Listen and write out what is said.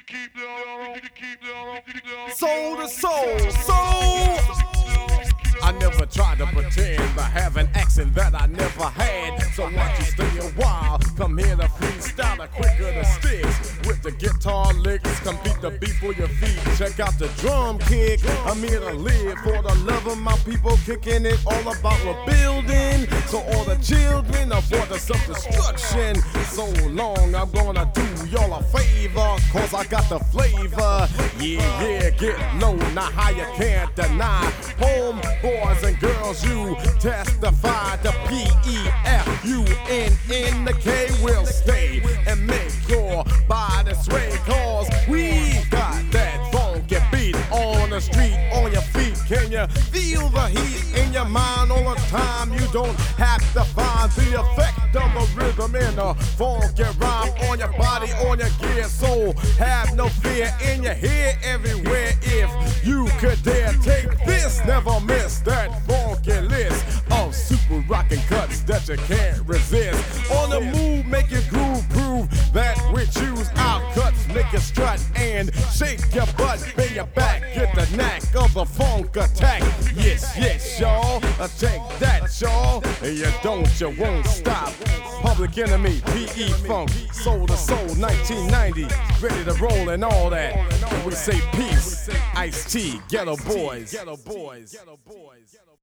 Soul to soul. I never tried to pretend to have an accent that I never had. So watch you stay a while. Come here to freestyle a quicker the sticks. With the guitar licks, come beat the beat for your feet. Check out the drum kick. I'm here to live for the love of my people, kicking it all about rebuilding. So all the children avoid the self-destruction. So long, I'm gonna do y'all a favor, cause I got the flavor. Yeah, get low, not how you can't deny. Home boys and girls, you testify. The P-E-F-U-N-N, the K will stay and make your body sway, cause we got that funky beat on the street, on your feet. Can you feel the heat in your mind all the time? You don't have to find the effect of a rhythm in a funky rhyme on your body, on your gear. So have no fear in your head everywhere. If you could dare take this, never miss that funky list of super rockin' cuts that you can't resist. On the move, make your groove, prove that we choose our cuts. Make you strut and shake your butt, bend your back, get the knack of the funk attack. Yes, y'all, take that, y'all. You won't stop. Public Enemy, P.E. Funk, Soul to Soul, 1990, ready to roll and all that. We say peace, Ice-T, Ghetto Boys.